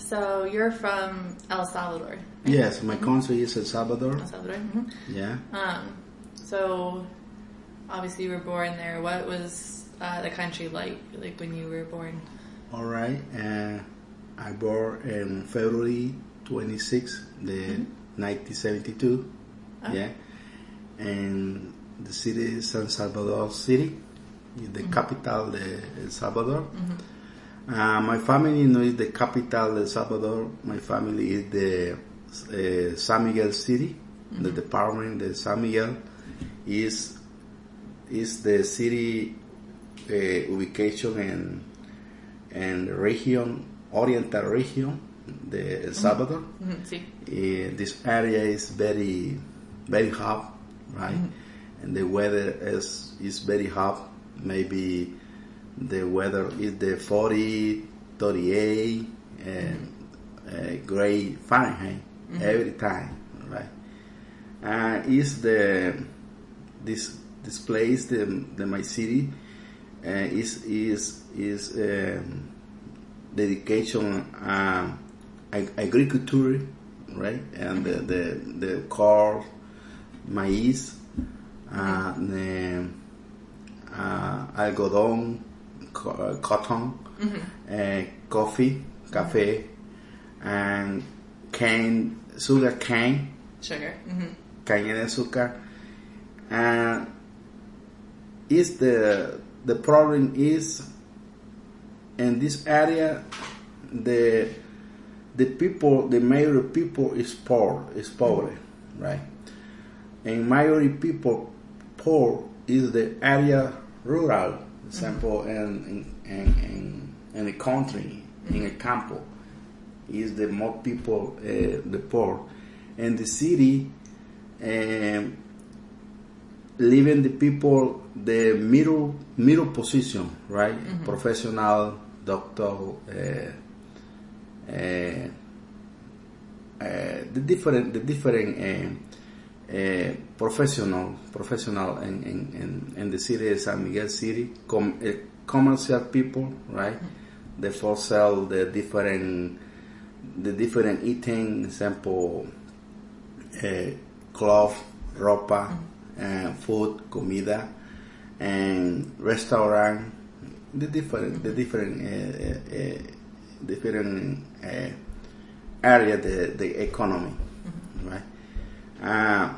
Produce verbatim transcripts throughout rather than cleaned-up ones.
So you're from El Salvador. Right? Yes, my country is El Salvador. El Salvador. Mm-hmm. Yeah. Um. So obviously you were born there. What was uh, the country like, like when you were born? All right. Uh, I born in February twenty-sixth, the mm-hmm. nineteen seventy-two. Oh. Yeah. And the city is San Salvador City, the mm-hmm. capital of El Salvador. Mm-hmm. Uh, my family no is the capital of El Salvador. My family is the uh, San Miguel City, mm-hmm. the department. The San Miguel is is the city uh, ubication in in the region, Oriental region, the El Salvador. Mm-hmm. Sí. Uh, this area is very very hot, right? Mm-hmm. And the weather is is very hot. Maybe the weather is the forty, thirty-eight, and uh, grade Fahrenheit mm-hmm. every time, right? Uh, is the this this place the, the my city uh, is is is um, dedication uh, ag- agriculture, right? And the the, the corn, maize, uh, the uh, algodón, co- cotton, mm-hmm. uh, coffee, cafe, and cane, sugar cane, sugar, mm-hmm. caña de azúcar. And is the the problem is in this area the the people the majority people is poor is poor, right? And majority people poor is the area rural, for example, mm-hmm. in, in, in, in the country, mm-hmm. in a campo, is the more people, uh, the poor. And the city, um, living the people, the middle middle position, right? Mm-hmm. Professional, doctor, uh, uh, uh, the different, the different uh, uh, professional, professional in, in, in, in the city of San Miguel City, com, uh, commercial people, right? Mm-hmm. They for sell the different, the different eating, example, uh, cloth, ropa, mm-hmm. uh, food, comida, and restaurant, the different, the different, uh, uh, different uh, area, the the economy, mm-hmm. right? Uh,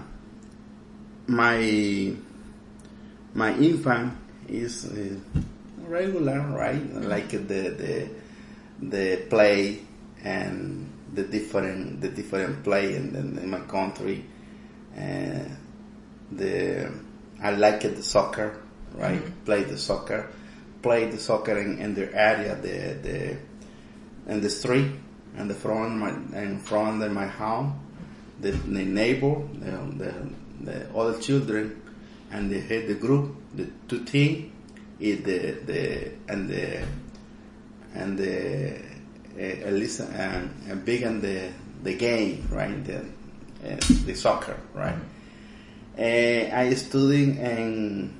my my infant is uh, regular, right? Mm-hmm. Like the the the play and the different the different play in, in, in my country. Uh, the I like it, the soccer, right? Mm-hmm. Play the soccer, play the soccer in, in the area, the the in the street, in the front my in front of my home. The, the neighbor, the, the, the other children, and the head the group, the two team, is the the and the and the uh, listen and, and big and the the game, right? The uh, the soccer, right? Uh, I studying in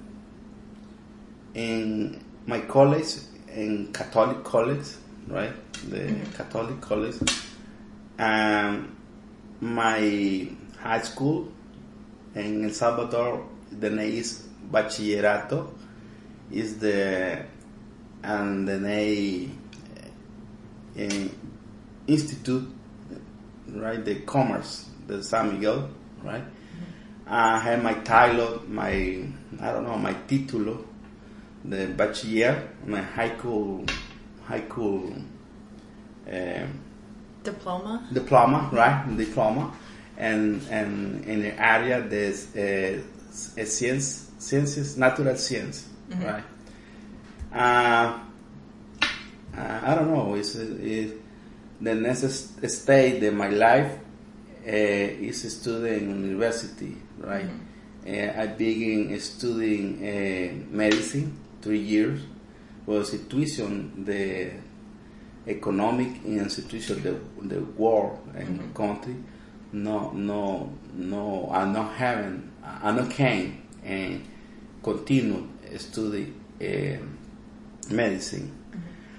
in my college, in Catholic college, right? The mm-hmm. Catholic college. Um, my high school in El Salvador, the name is Bachillerato, is the and the name uh, Institute, right? The Commerce, the San Miguel, right? Mm-hmm. I have my title, my I don't know, my título, the bachiller, my high school, high school. Um, Diploma. Diploma, right? Diploma, and and in the area there's uh, a science, sciences, natural science, mm-hmm. right? Uh, I don't know. It's, it's the next stage in my life uh, is studying university, right? Mm-hmm. Uh, I began studying uh, medicine three years. Was situation the economic institution the the world and mm-hmm. country no no no I'm not having I not can and continue study uh, medicine. Mm-hmm.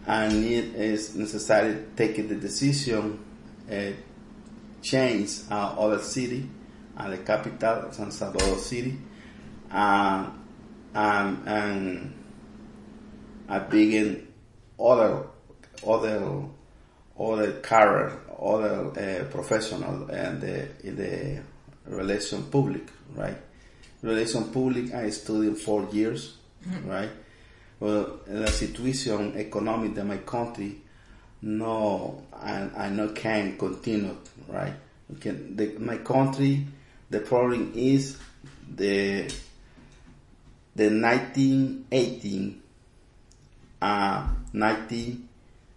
and it is necessary to take the decision, uh, change uh, other city, and the capital, San Salvador City, uh, um, and I begin other other other career, other uh, professional, and the in the relation public, right? Relation public, I studied four years, mm-hmm. right? Well, the situation economic in my country, no, I, I not can continue, right? Can, the, my country, the problem is the the nineteen eighteen, uh, nineteen,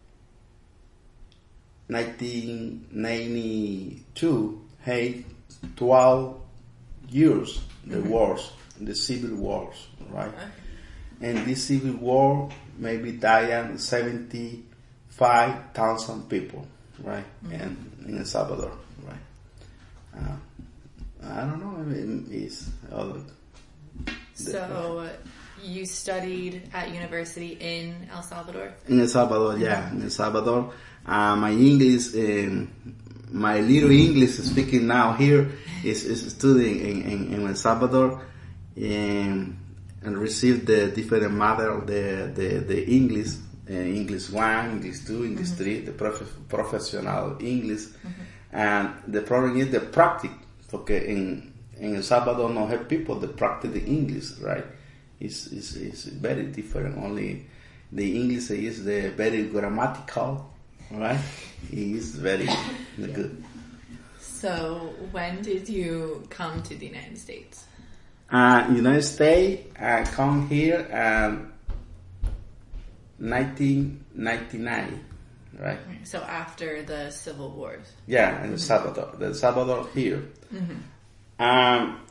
nineteen ninety-two, had twelve years, the mm-hmm. wars, the civil wars, right? Okay. And this civil war maybe died seventy-five thousand people, right? Mm-hmm. And in El Salvador, right? Uh, I don't know. I mean, it's all so uh, you studied at university in El Salvador? In El Salvador, yeah, in El Salvador. Uh, my English, um, my little English speaking now here is, is studying in, in, in El Salvador, and, and received the different matter of the, the, the English, uh, English one, English two, English mm-hmm. three, the prof- professional English. Mm-hmm. And the problem is the practice, because in, in El Salvador no have people that practice the English, right? It's, it's, it's very different. Only the English is the very grammatical, right? It is very good. So when did you come to the United States? Uh, United States, I come here in nineteen ninety-nine, right? So after the civil wars. Yeah, in mm-hmm. El Salvador. The El Salvador here. Mm-hmm. Um,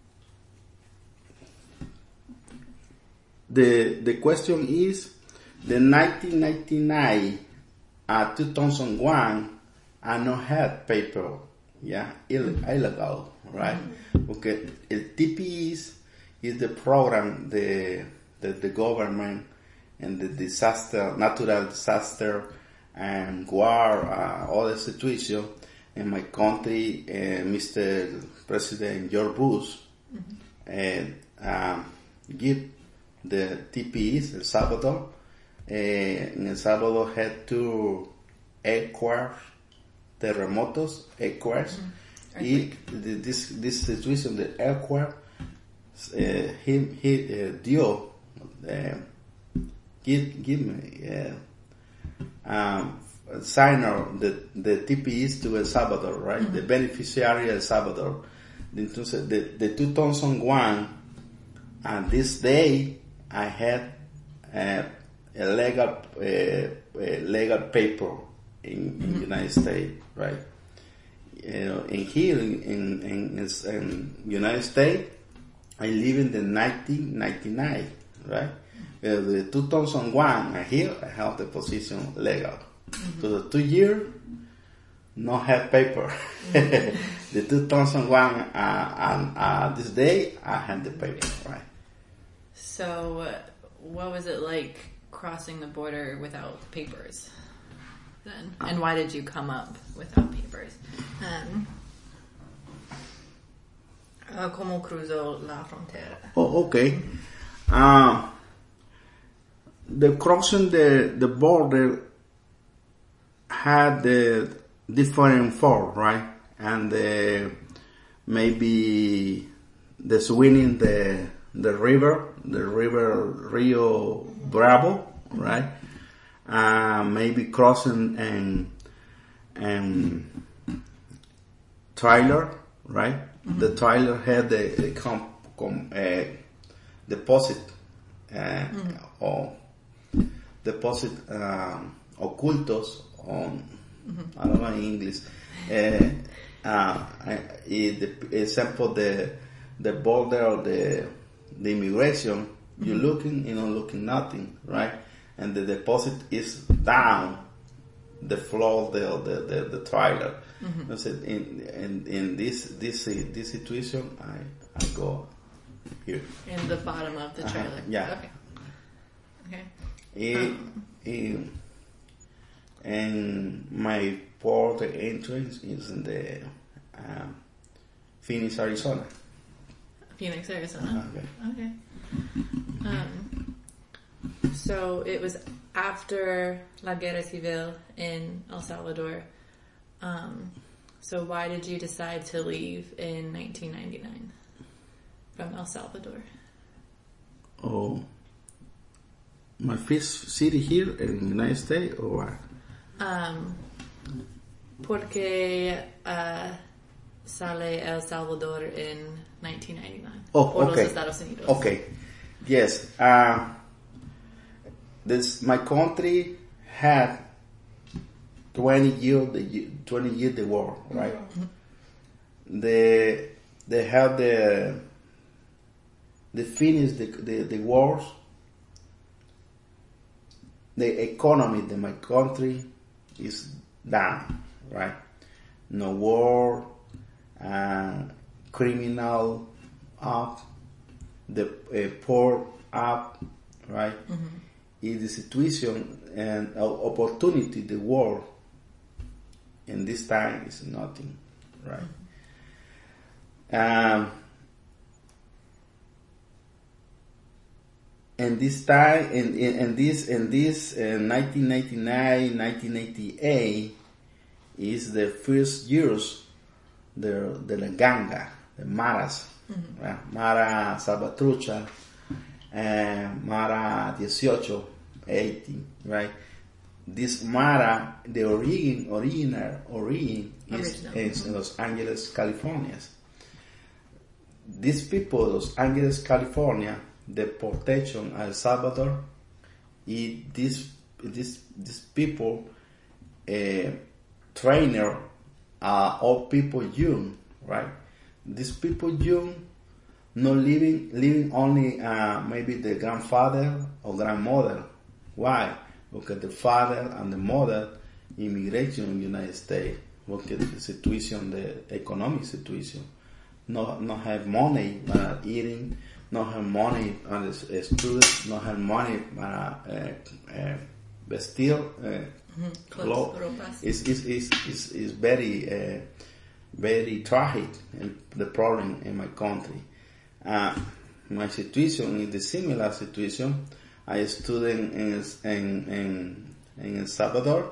the the question is, the nineteen ninety-nine, uh, two thousand one, I not had paper, yeah, Ill- illegal, right? Mm-hmm. Okay, el T P S is the program the the, the government and the disaster, natural disaster, and war, uh, all the situation in my country, uh, Mister President George Bush, mm-hmm. and um, give the T P S El Salvador. Uh, in El Salvador had two earthquakes, terremotos, earthquakes. Mm-hmm. He, this this situation, the earthquake, uh, he he uh, dio, uh, give give me. Uh, Um, signer the the T P S to El Salvador, right? Mm-hmm. The beneficiary El Salvador. Entonces, the, the two thousand one, and this day I had uh, a legal uh, a legal paper in, mm-hmm. in the United States, right? You know, in here in in, in, in United States, I live in the nineteen ninety-nine, right? Uh, the two thousand one, and here I have the position legal. Mm-hmm. So the two years, no have paper. Mm-hmm. The two thousand one, uh, and uh, this day, I have the paper, right? So, uh, what was it like crossing the border without papers then? And why did you come up without papers? Um, uh, ¿Cómo cruzó la frontera? Oh, okay. Uh, The crossing the, the border had the different form, right? And the, maybe the swimming the the river, the river Rio Bravo, right? Uh, maybe crossing and and trailer, right? Mm-hmm. The trailer had the, the com, com, uh, deposit uh, mm-hmm. or deposit um, ocultos on, mm-hmm. I don't know in English. Uh, uh, the example, the the border of the the immigration, mm-hmm. you're looking, you know, looking nothing, right? And the deposit is down the floor of the the the, the trailer. Mm-hmm. So in in in this this this situation, I I go here in the bottom of the trailer. Uh-huh. Yeah. Okay. Okay. Y, y and my port entrance is in the um, Phoenix, Arizona. Phoenix, Arizona. Okay. Okay. Um, so it was after La Guerra Civil in El Salvador. Um, so why did you decide to leave in nineteen ninety-nine from El Salvador? Oh, my first city here in the United States, or what? Um, porque uh, sale El Salvador in nineteen ninety-nine. Oh, por okay. los Estados Unidos. Okay. Yes. Uh, this my country had twenty years the twenty years the war, right? Mm-hmm. They they have the they finish the the, the wars. The economy of my country is down, right? No war, uh, criminal up, the uh, poor up, right? Mm-hmm. Is the situation and uh, opportunity the war, and this time is nothing, right? Mm-hmm. Um, and this time, and, and this, and this, uh, nineteen ninety-nine, nineteen eighty-eight is the first years the the la ganga, the maras, mm-hmm. right? Mara Salvatrucha, and Mara eighteen, eighteen, right? This Mara, the origin, original origin is Original. in Los Angeles, California. These people, Los Angeles, California, deportation El Salvador, y this this these people, uh, trainer, uh, all people young, right? These people young, not living living only uh, maybe the grandfather or grandmother. Why? Because the father and the mother immigration in the United States. Look at the situation, the economic situation. No, not have money uh, eating. Not have money as a student, not have money para uh, uh, vestir, uh, mm-hmm. clothes. It's, it's, it's, it's, it's very, uh, very tragic, in the problem in my country. Uh, my situation is the similar situation. I student in, in, in, in El Salvador.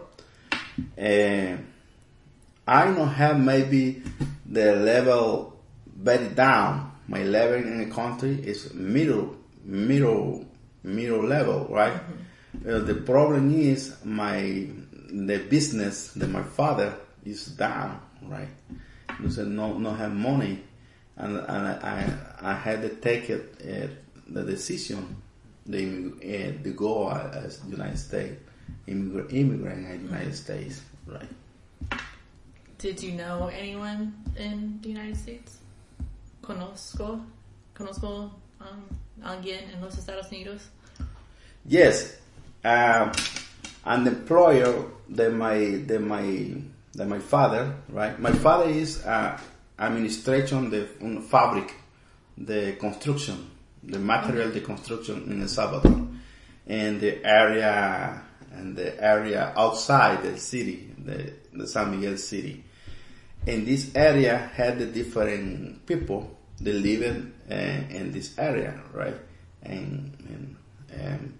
Uh, I don't have maybe the level very down. My level in the country is middle, middle, middle level, right? Mm-hmm. Uh, the problem is my the business that my father is down, right? Because no, no have money, and and I I had to take it uh, the decision, the uh, to go as United States immigrant immigrant in the United States, right? Did you know anyone in the United States? Conozco, conozco um, alguien en los Estados Unidos. Yes, um, an employer that my that my that my father, right? My father is uh, administration the um, fabric, the construction, the material, okay. The construction in El Salvador, and the area and the area outside the city, the the San Miguel city. And this area had the different people that live in, uh, in this area, right? And, and, and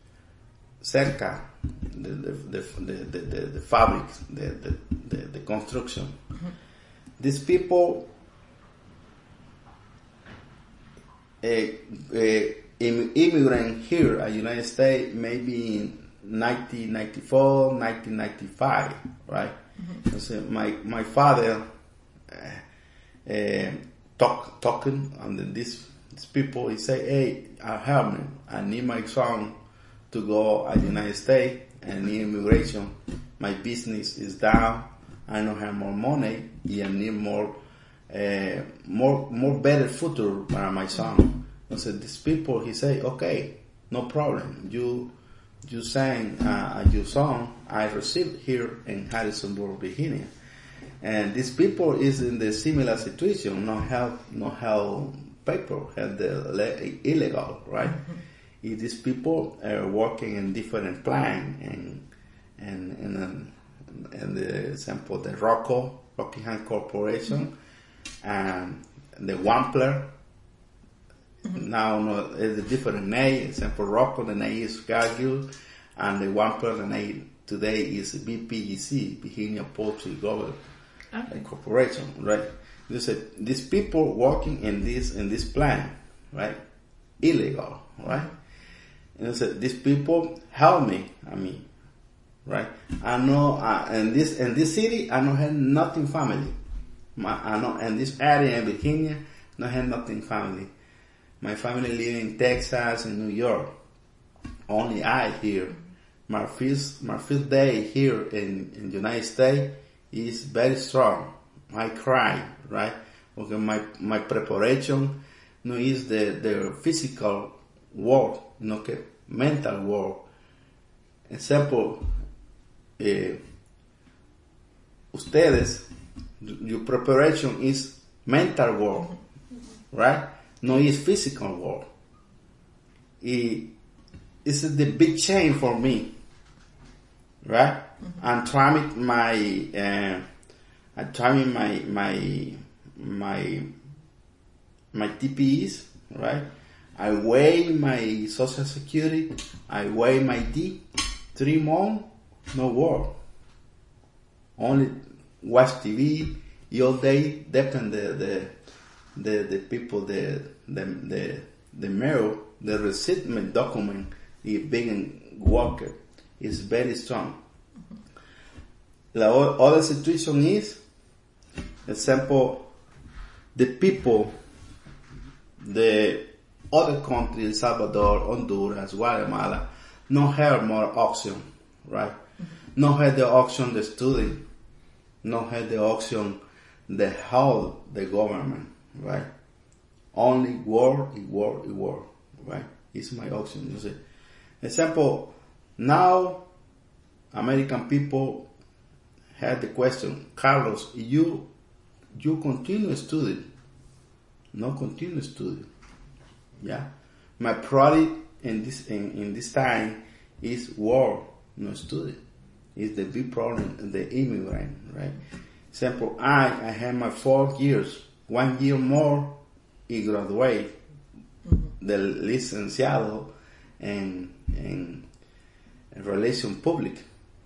cerca, the the the the, the, the fabric, the the, the, the construction. Mm-hmm. These people uh, uh, immigrant here at United States maybe in nineteen ninety-four, nineteen ninety-five, right? Mm-hmm. So my my father uh, uh, talk talking and these these people he say, hey, I help me. I need my son to go at the United States and need immigration. My business is down. I don't have more money. I need more uh, more more better future for my son. I said, these people he say, okay, no problem. You You sang uh, your song I received here in Harrisonburg, Virginia, and these people is in the similar situation. No have no have paper, have the illegal, right? Mm-hmm. These people are working in different plan and and and and the example the Rocco Rockingham Corporation, and the Wampler. Mm-hmm. Now no, it's a different name. Example Rocco, the name is Cargill, and the Wampler, the name today is B P G C, Virginia Poultry Global okay. Corporation, right? They said these people working in this in this plant, right? Illegal, right? And I said these people help me. I mean, right? I know uh, in this in this city, I don't have nothing family. My, I know in this area in Virginia, I don't have nothing family. My family live in Texas and New York. Only I here. My first, my first day here in, in the United States is very strong. I cry, right? Okay, my, my preparation no is the, the physical work, no que mental work. Example, eh, ustedes, your preparation is mental work, right? No is physical work. It, it's the big change for me. Right? Mm-hmm. I'm trying my, uh, I'm trying my, my, my, my T P Es, right? I weigh my social security, I weigh my D, three months, no work. Only watch T V, all day, depend the, the, the, the people, the, the, the, the mail, the receipt document, is being worked. Is very strong. The other situation is, example, the people, the other countries, El Salvador, Honduras, Guatemala, no have more option, right? Mm-hmm. No have the option the student, no have the option the help the government, right? Only war, war, war, right? It's my option, you see. Example, now, American people had the question, Carlos, you you continue studying, no continue studying, yeah. My priority in this in, in this time is war, no study. Is the big problem, the immigrant, right? Example, I I have my four years, one year more, I graduate, mm-hmm. the licenciado, and and. relation public.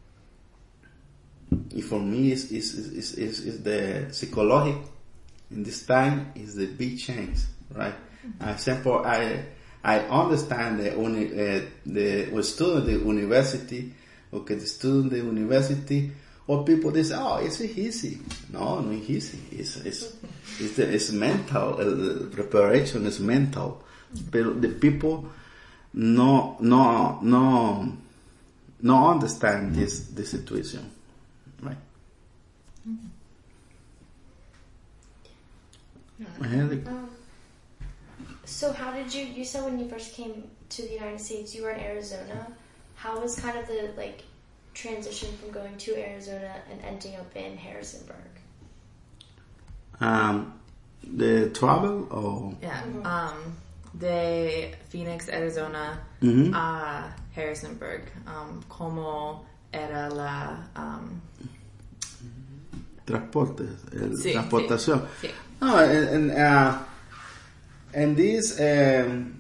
And for me, is is is is is the psychology in this time is the big change, right? Mm-hmm. Example, I I understand the uni, uh, the student the university, okay, the student the university, or people they say, oh, it's easy. No, no, it's easy. It's it's it's, the, it's mental. Uh, the preparation is mental, but the people no no no. No understand this this situation, right? Mm-hmm. Um, so how did you, you said when you first came to the United States, you were in Arizona. How was kind of the like transition from going to Arizona and ending up in Harrisonburg? Um, the travel or? Yeah, mm-hmm. um, de Phoenix, Arizona, mm-hmm. a Harrisonburg. Um, ¿Cómo era la um... transporte, el, sí, transportación? Sí, sí. No, and, and, uh, and this um,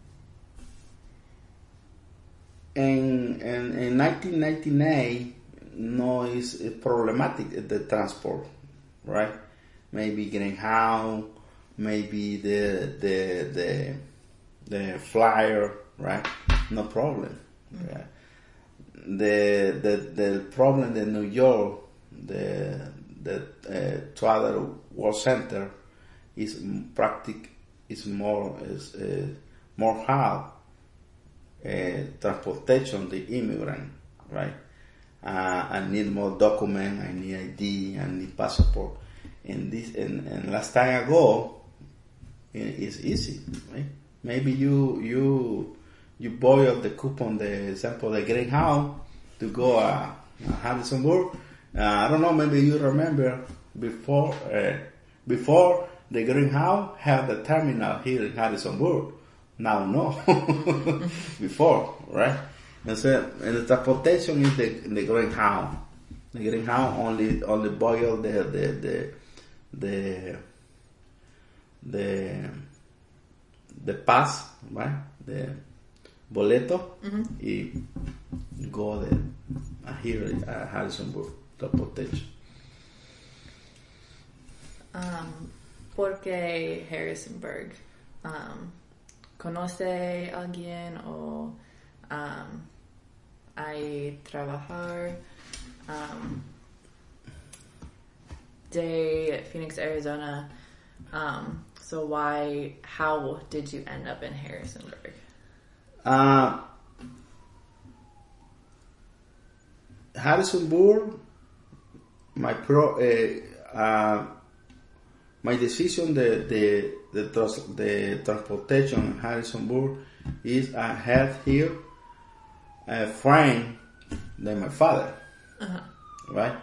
in, in in nineteen ninety-nine, no is problematic the transport, right? Maybe Greyhound, maybe the the the the flyer, right? No problem. Mm-hmm. Yeah. The the the problem in New York, the the uh, Travel World Center is practic is more is uh, more hard uh, transportation the immigrant, right? Uh, I need more document, I need I D, I need passport. And this and, and last time I go, it's easy, right? Maybe you you you borrow the coupon, the example, the Greyhound to go uh, Harrisonburg. Uh, I don't know. Maybe you remember before uh, before the Greyhound had the terminal here in Harrisonburg. Now no, before, right? And so, and the transportation is the the greyhound. The greyhound only only boil the the the the the, the pass, right? The boleto, mm-hmm. y go there. Here at Harrisonburg, transportation. Um, ¿Por qué Harrisonburg? Um, ¿Conoce alguien o um, hay trabajar um, de Phoenix, Arizona? Um, so why, how did you end up in Harrisonburg? Uh, Harrisonburg, my pro, uh, uh, my decision, the the the, trans, the transportation in Harrisonburg is I have here a friend than my father, uh-huh. right?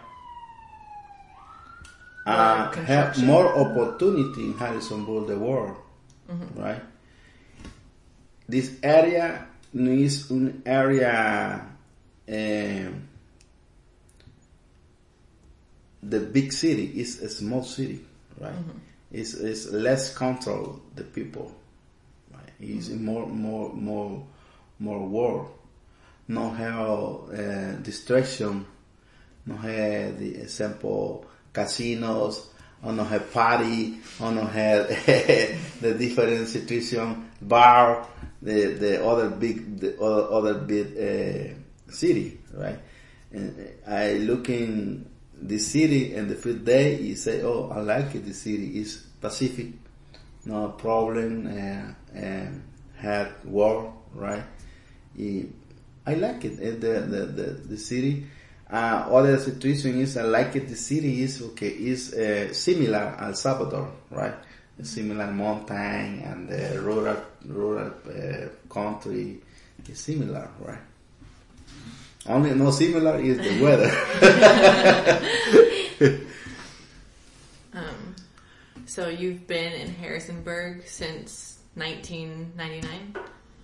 I uh, have more opportunity in Harrisonburg, the world, mm-hmm. right? This area is an area. Um, the big city is a small city, right? Mm-hmm. It's, it's less control the people, right? It's mm-hmm. more more more more war. No have uh, distraction. No have the example casinos. Or no have party. Or no have the different situation bar. The the other big the other, other big uh, city, right? And I looking. The city and the first day you say, oh, I like it. The city is Pacific, no problem, uh, and had war, right? I like it. The the the, the city. Uh, other situation is I like it. The city is okay. Is uh, similar El Salvador, right? A similar mountain and the rural rural uh, country is similar, right? Only no similar is the weather. um, so you've been in Harrisonburg since nineteen ninety-nine?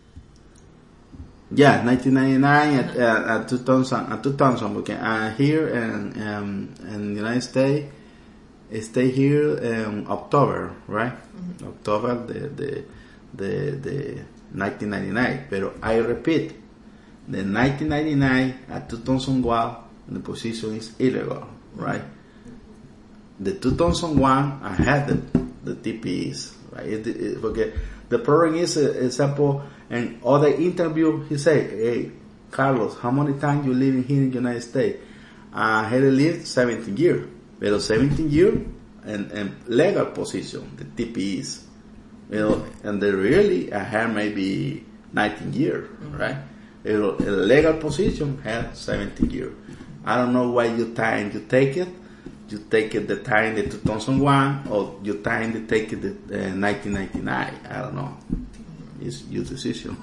Yeah, nineteen ninety-nine uh-huh. at, at, at two thousand. At two thousand, okay. Uh, here in um, in the United States, I stay here in October, right? Mm-hmm. October the the the the nineteen ninety-nine. But I repeat. The nineteen ninety-nine at two thousand one, the position is illegal, right? The two thousand one, I had the, the T P Es, right? It, it, okay. The problem is, uh, example, in other interview, he say, hey, Carlos, how many times you living here in the United States? I had lived seventeen years, but seventeen years and, and legal position, the T P Es, you know, and the really, I had maybe nineteen years, mm-hmm. right? A legal position had seventeen years. I don't know why you time you take it. You take it the time the two thousand one or you time to take it the uh, nineteen ninety-nine. I don't know. It's your decision.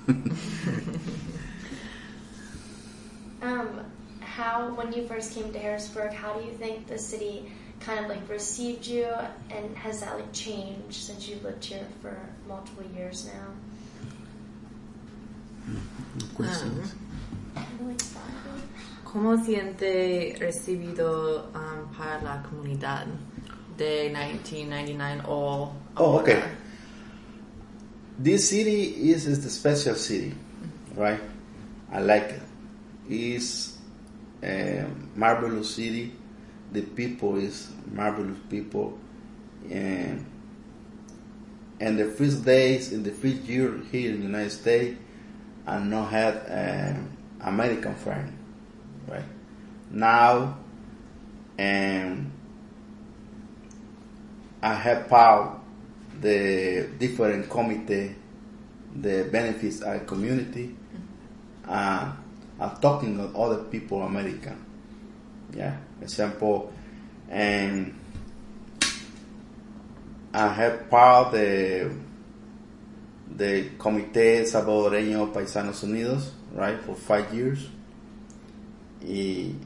um, how when you first came to Harrisburg, how do you think the city kind of like received you, and has that like changed since you've lived here for multiple years now? Um, ¿Cómo siente recibido um, para la comunidad de nineteen ninety-nine o Oh, okay. This city is, is the special city, right? I like it. It's a marvelous city. The people is marvelous people, and and the first days in the first year here in the United States, I not had an American friend, right? Now, and I have part the different committee, the benefits our community. Uh, I'm talking with other people, American. Yeah, example, and I have part the the Comité Salvadoreño Paisanos Unidos, right, for five years. Y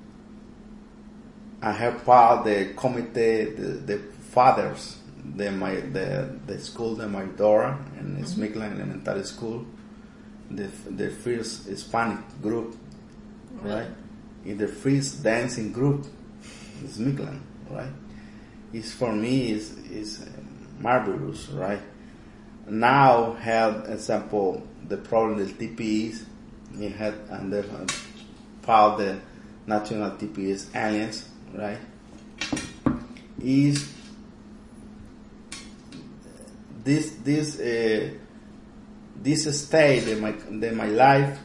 I have part the committee, the, the fathers, the my the the school, the my daughter, and it's Midland Elementary School. the the first Hispanic group, Really? right? In the first dancing group is Mictlan, right? It's for me is is marvelous, right? Now have example the problem del T P S, he had and they found the national T P S aliens, right? Is this this uh, this state in my in my life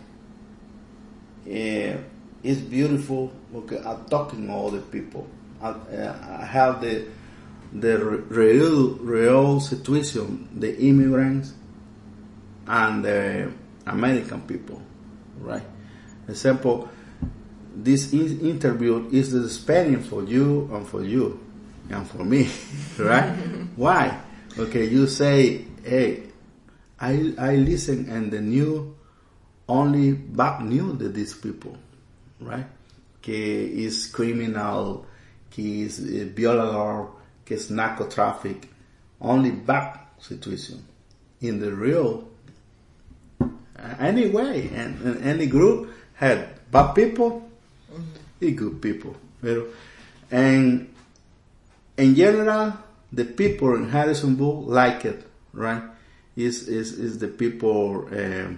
uh, is beautiful. Okay, I'm talking to all the people. I, uh, I have the the real real situation, the immigrants and the American people, right? Example, this in- interview is the experience for you and for you and for me, right? Why? Okay, you say, hey, I I listen and the new only bad news to these people, right? Que is criminal, que is uh, violador, que is narco traffic, only bad situation. In the real, uh, anyway, and, and any group had bad people, mm-hmm. and good people, you know? And in general, the people in Harrisonburg like it, right? Is is is the people um,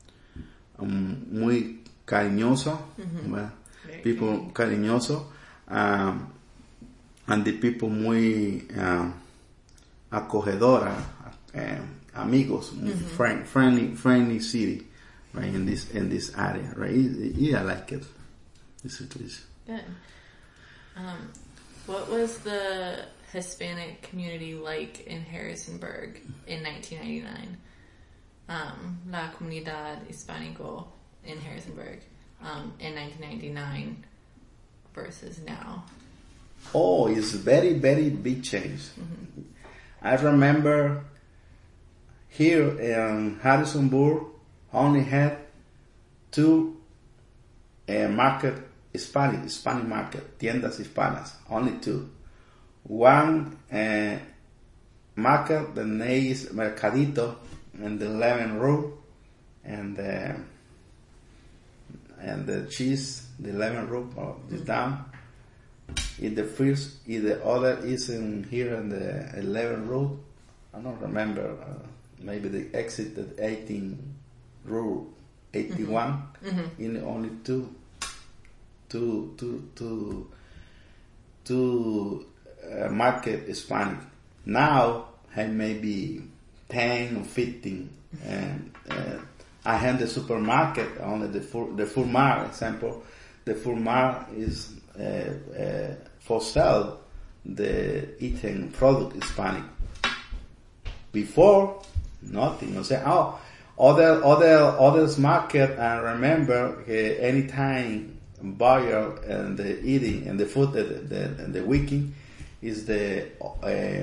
um, muy cariñoso, mm-hmm. well, people cariñoso, um, and the people muy um, acogedora, um, amigos, mm-hmm. friend, friendly, friendly city, right? In this in this area, right? Yeah, I like it. The situation. Good. Um, what was the Hispanic community like in Harrisonburg in nineteen ninety-nine? Um, La Comunidad Hispanico in Harrisonburg um, in nineteen ninety-nine versus now. Oh, it's very, very big change. Mm-hmm. I remember here in Harrisonburg only had two uh, market, Hispanic, Hispanic market, tiendas hispanas, only two. One uh, market, the name is Mercadito, in the eleventh row, and uh, and the cheese, the eleventh row, or is down. In the first, in the other is in here in the eleventh row. I don't remember. Uh, maybe the exit at eighteenth row, eighty-one. Mm-hmm. In only two, two, two, two, two. Uh, market Hispanic. Now I maybe ten or fifteen, and uh, I have the supermarket only the full the full mar example. The full mar is uh, uh, for sale the eating product Hispanic. Before nothing. I say oh other other others market. I remember uh, anytime buyer and the eating and the food that the, the, the weekend. Is the uh,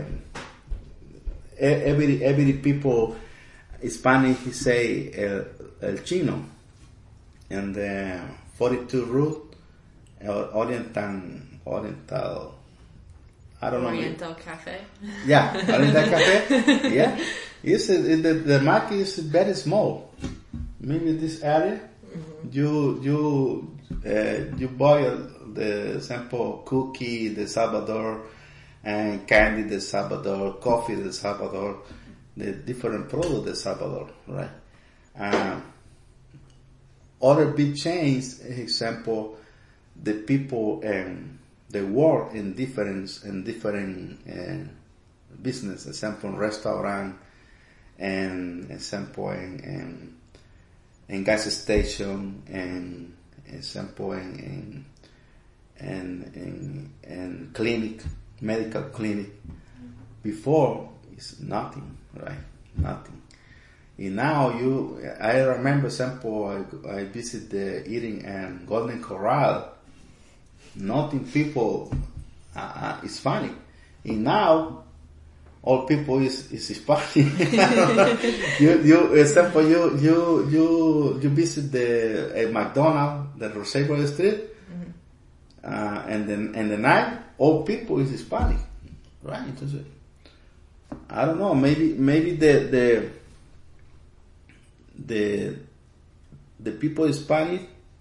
every every people Hispanic he say el, el chino, and the forty-two root Oriental Oriental I don't Oriental know Oriental Cafe. Yeah, Oriental Cafe. Yeah, it's the the market is very small. Maybe this area mm-hmm. you you uh, you buy the sample cookie the Salvador. And candy de Salvador, coffee de Salvador, the different products de Salvador, right? Um, other big chains, example, the people and they work in different in different uh, business, example, restaurant, and example in, in, in gas station, and example in in, in, in clinic. Medical clinic. Before it's nothing, right? Nothing. And now you, I remember sample I, I visit the eating and Golden Corral. Nothing people uh, uh, Hispanic. And now all people is is Hispanic. you you example you you you you visit the uh, McDonald's, the Roosevelt Street, mm-hmm. uh, and then and the night. All people is Hispanic, right? Entonces, I don't know. Maybe maybe the the the the people Hispanic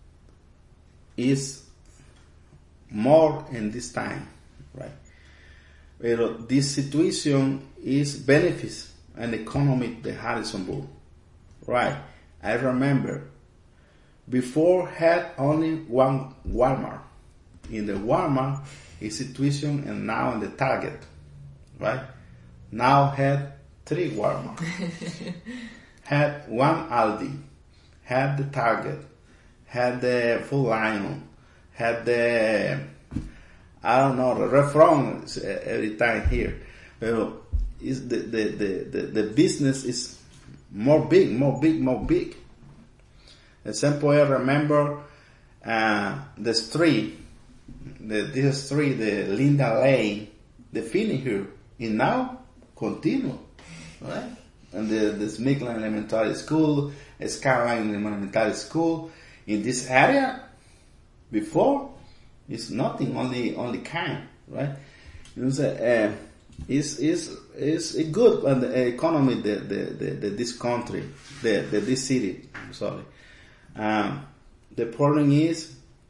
is more in this time, right? But this situation is benefits and economy the Harrisonburg, right? I remember before had only one Walmart. In the Walmart is situation and now in the Target, right? Now had three Walmart. Had one Aldi, had the Target, had the Full Lion, had the, I don't know, the restaurant every time here. But is the, the, the, the, the business is more big, more big, more big. Example, I remember uh, the street, the, this street, the Linda Lane, the finish here, and now continue, right? And the, the Smithland Elementary School, Skyline Elementary School, in this area, before, it's nothing, only only kind, right? You know, uh, it's, it's, it's a good on the economy, the, the, the, the, this country, the, the, this city, I'm sorry. Um, the problem is,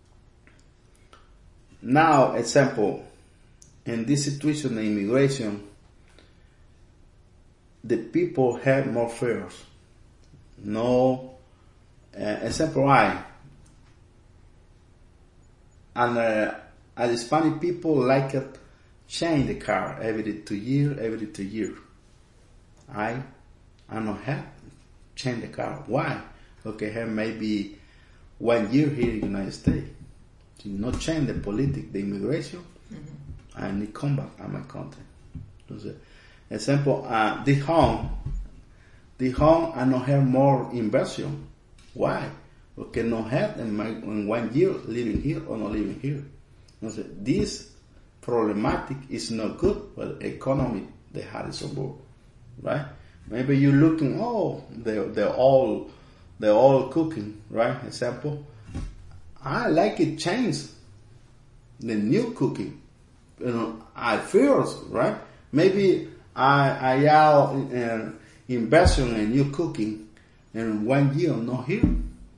now, example, in this situation, the immigration, the people have more fears. No, uh, example I, and uh, as Hispanic people like it, change the car every two years, every two years. I, I don't have change the car. Why? Okay, have maybe one year here in the United States. To not change the politics, the immigration, mm-hmm. I need come back to my country. Entonces, example, uh, the home, the home I don't have more inversion. Why? Because no have in, my, in one year living here or not living here. Entonces, this problematic is not good for the economy, the Harrisonburg, right? Maybe you're looking, oh, they're, they're all, they're all cooking, right? Example, I like it change the new cooking. You know, I feel, right? Maybe I, I have uh, invest in a new cooking and one year not here.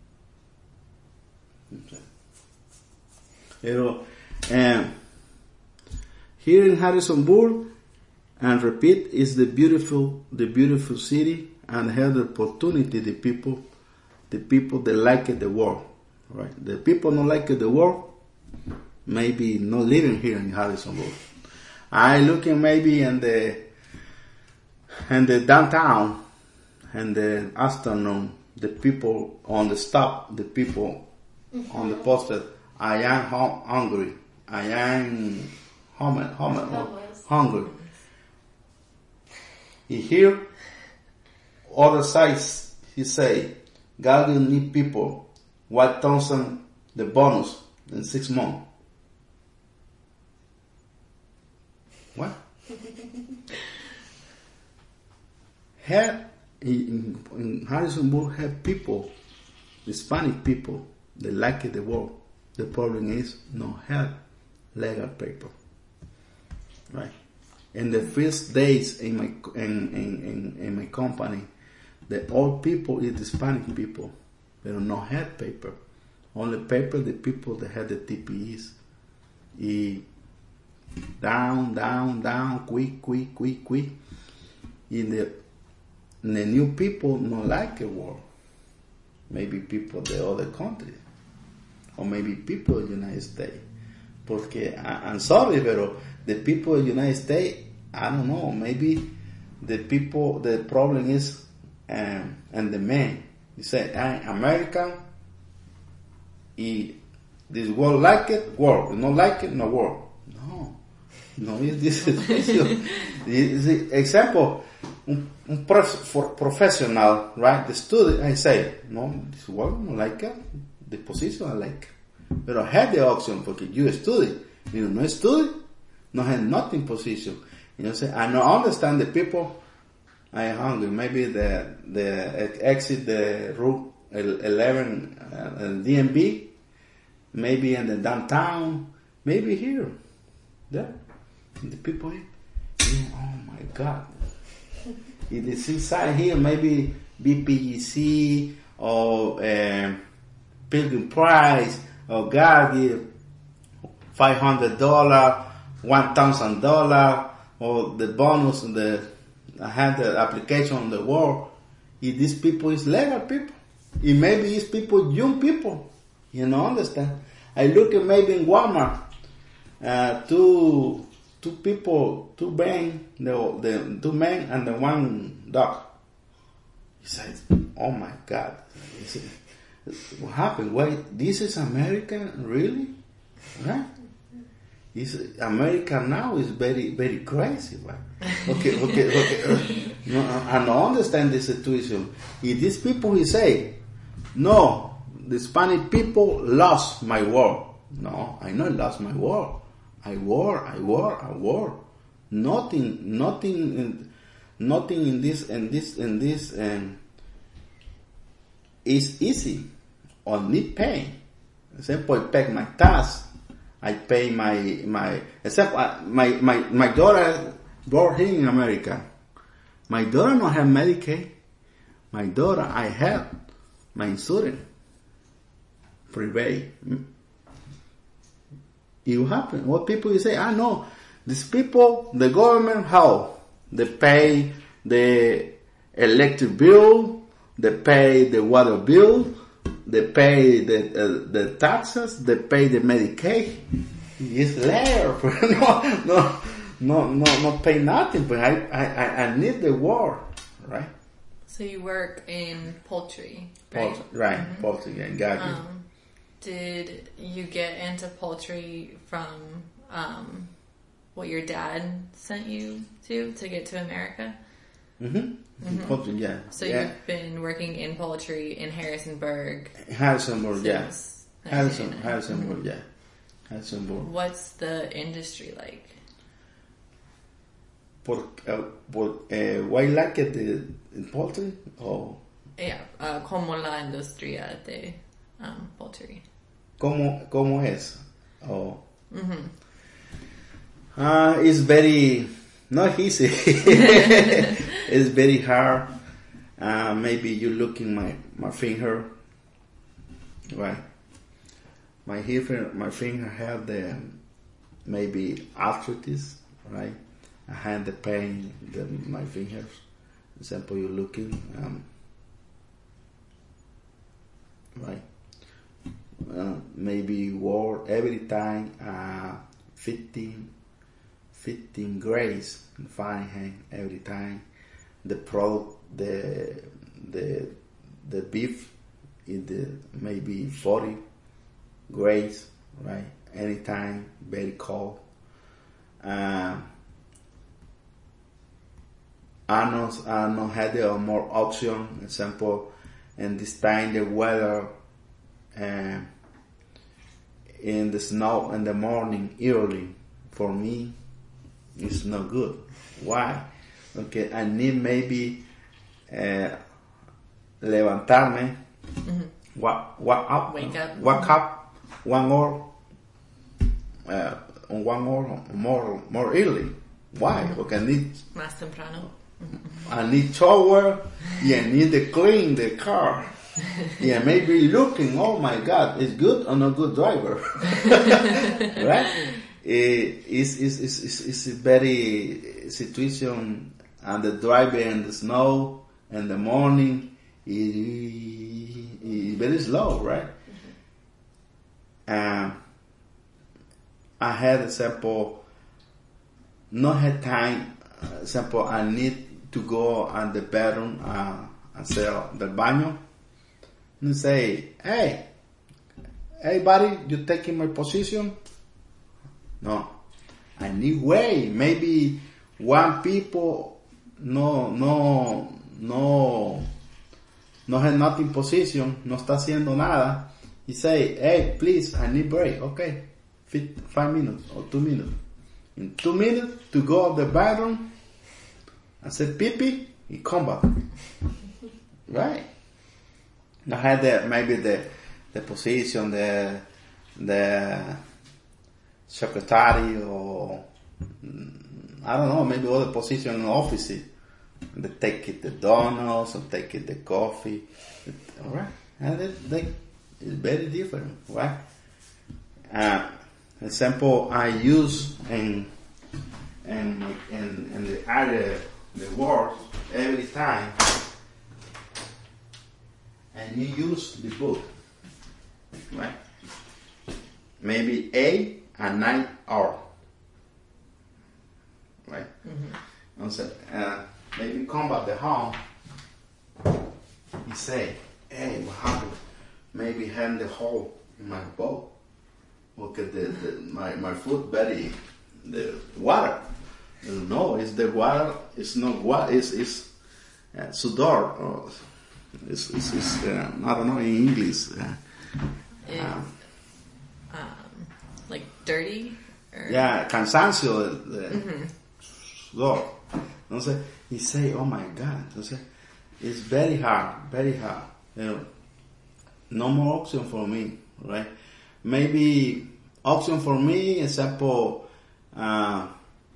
You know, and here in Harrisonburg, and repeat, is the beautiful, the beautiful city, and have the opportunity, the people, the people that like it, the world. Right, the people don't like the world, maybe not living here in Harrisonburg. I looking maybe in the in the downtown, in the afternoon, the people on the stop, the people mm-hmm. on the poster, I am hum- hungry, I am hum- hum- hum- hungry. He hear other sides, he say, God will need people. One thousand the bonus in six months. What? Here in, in Harrisonburg have people, Hispanic people, they like it the world. The problem is no have legal paper. Right? In the first days in my in in, in, in my company, the old people is Hispanic people. They don't know have paper. Only paper the people that had the T P Es. Y down, down, down, quick, quick, quick, quick. In the, the new people not like the war. Maybe people the other country. Or maybe people in the United States. Porque, I, I'm sorry, pero the people in the United States, I don't know, maybe the people, the problem is, um, and the men. You say, I'm American, y this world like it, world. You don't like it, no world. No. No, this is, example, un, un prof, for professional, right? The student, I say, no, this world, no like it. The position I like. But I had the option, because you study. You know, no study, no have nothing position. You know, say, I don't understand the people. I am hungry. Maybe the the exit the route eleven uh, D M B, maybe in the downtown, maybe here, there. And the people here, oh my God! It is inside here, maybe B P G C or uh, Pilgrim Prize, or God give five hundred dollars, one thousand dollars, or the bonus, the I had the application on the wall. If these people is legal people, it maybe it's people, young people, you know, understand? I look at maybe in Walmart, uh, two two people, two men, the the two men and the one dog. He said, "Oh my God, what happened? Wait, this is American, really? Right? This America now is very very crazy, right? Okay, okay, okay. No, I don't understand the situation. If these people he say, no, the Spanish people lost my war. No, I not lost my war. I war, I war, I war. Nothing, nothing, in, nothing in this, in this, in this, um, is easy or need pain. Example, I pay my tax. I pay my my. Except uh, my my my daughter born here in America. My daughter don't have Medicaid. My daughter, I have my insurance. Private. It will happen. What people you say, I know. These people, the government, how? They pay the electric bill, they pay the water bill, they pay the uh, the taxes, they pay the Medicaid. It's there. no, no. No, no, not pay nothing, but I, I, I need the war, right? So you work in poultry, right? Poultry, right, mm-hmm. Poultry, and got you. Um, did you get into poultry from um, what your dad sent you to to get to America? Mm-hmm. mm-hmm. Poultry, yeah. So yeah. you've been working in poultry in Harrisonburg. Harrisonburg, yeah. Harrison, Harrisonburg, mm-hmm. yeah. Harrisonburg. What's the industry like? Por, uh, por, uh, why like it the poultry? Oh. Yeah, uh, como la industria de um, poultry. ¿Cómo, cómo es? Oh. Mm-hmm. Uh, it's very, not easy. It's very hard. Uh, maybe you look in my, my finger. Right. My finger, my finger have the, maybe arthritis, right? I had the pain in my fingers. For example, you're looking, um, right? Uh, maybe war every time, uh, fifteen, fifteen grades in Fahrenheit every time. The product, the the the beef is the maybe forty grades, right? Anytime, very cold. Uh, I know I know had uh, more option. Example, and this time the weather uh, in the snow in the morning early for me is not good. Why? Okay, I need maybe uh, levantarme, mm-hmm. what what up, wake up, wake up one hour, uh, one hour more more early. Why? Mm-hmm. Because I need más temprano. I need shower, yeah, I need to clean the car. Yeah, maybe looking, oh my God, is good or not good driver. Right? It, it's, it's, it's, it's a very situation, and the driver in the snow in the morning is very slow, right? Mm-hmm. Um, I had a sample, not had time, uh, sample, I need to go on the bedroom, uh, and sell the baño, and say, hey, hey buddy, you taking my position? No, I need way, maybe one people, no, no, no, no have nothing position, no está haciendo nada. He say, hey, please, I need break, okay, five minutes or two minutes. In two minutes to go to the bathroom, I said, pee pee, he come back. Right? I had the, maybe the, the position, the, the secretary or, I don't know, maybe other position in the office. they take it the donuts, or take it the coffee, all right? And they, they, it's very different, right? Uh, example I use in, in, in, in the area, the work, every time, and you use the book, right? Maybe eight and nine hours, right? Mm-hmm. And so, uh, maybe come back the home, you say, hey, what happened? Maybe had the hole in my bowl. Look at the, the my, my foot very, the water. No, it's the water, it's not water, it's, it's uh, sudor. Or it's, it's, it's uh, I don't know in English. Uh, It, um, um, like dirty? Or? yeah, cansancio. The, Mm-hmm. sudor. Entonces, he say, oh my God. Entonces, it's very hard, very hard. You know, no more option for me, right? Maybe option for me, example, uh,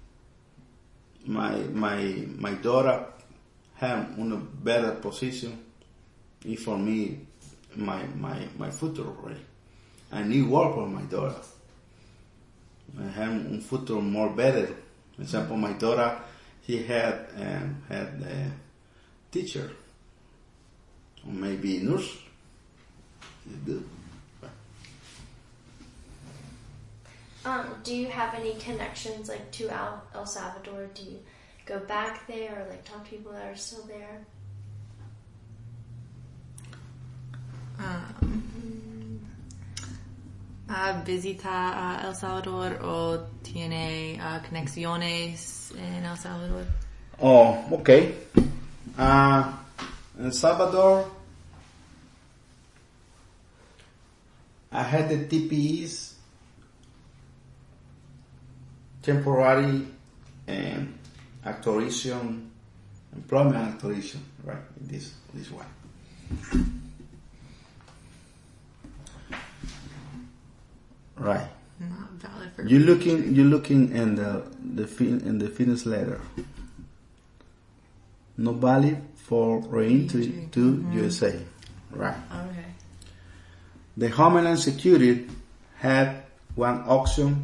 my my my daughter have una better position. If for me, my my my future, right? I need work for my daughter. I have un futuro more better. For example, my daughter, she had um, had a teacher, or maybe nurse. It's good. Um, do you have any connections like to El, El Salvador? Do you go back there or like talk to people that are still there? Um, uh, visita a El Salvador o tiene uh, conexiones en El Salvador? Oh, okay. Uh, in Salvador, I had the T P Es, temporary and authorization, employment authorization, right? This this one. Right. Not valid for You looking you looking in the the fin, in the fitness letter. No valid for re-entry to Mm-hmm. U S A. Right. Okay. The Homeland Security had one option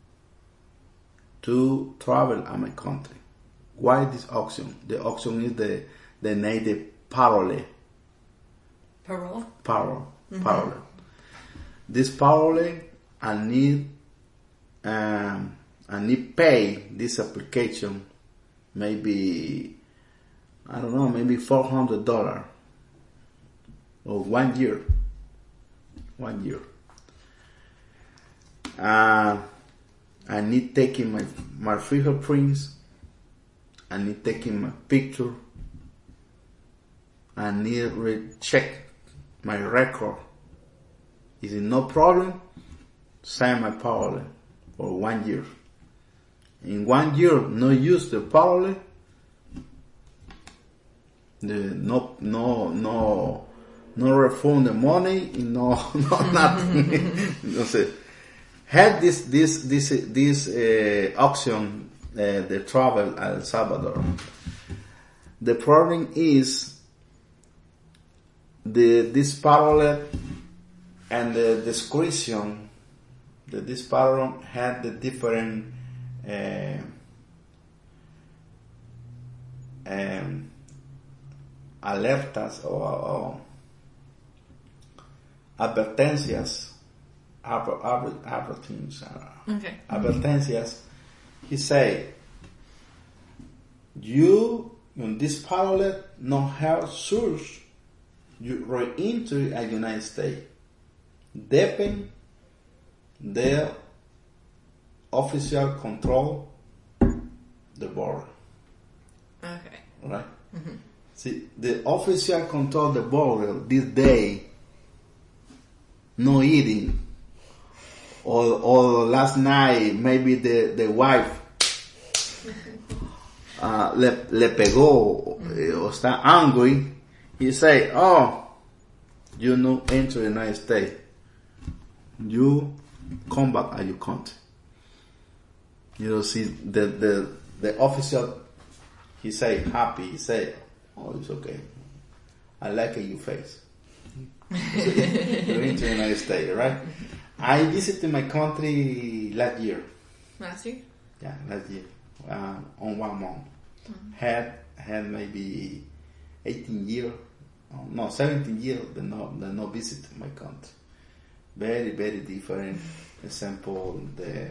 to travel at my country. Why this option? The option is the the native parole. Parole? Parole. Parole. This parole, I need um, I need pay this application maybe I don't know, maybe four hundred dollars or one year. One year. Uh, I need taking my my fingerprints. I need taking my picture. I need re- check my record. Is it no problem? Sign my parole for one year. In one year, no use the parole. The no no no no refund the money. No no nothing. No sé. Had this this this this uh, option, uh, the travel El Salvador. The problem is the this parole and the description that this parole had the different uh, um, alertas or, or advertencias. Aber, aber, advertings, uh, Okay. advertencias. He say, you in this parole not have source. You re-enter a United States. Depend their official control the border. Okay. Right? Mm-hmm. See, the official control the border this day, no eating. Or, or last night, maybe the, the wife uh, le, le pegó mm-hmm. or está angry. He say, oh, you no enter the United States. You come back at your country. You know, see, the, the, the official he say happy, he say, oh, it's okay. I like your face. You're into the United States, right? I visited my country last year. Last year? Yeah, last year. Uh, on one month. Mm-hmm. Had had maybe eighteen years, oh, no, seventeen years, but no, but no visit my country. Very, very different. Example, the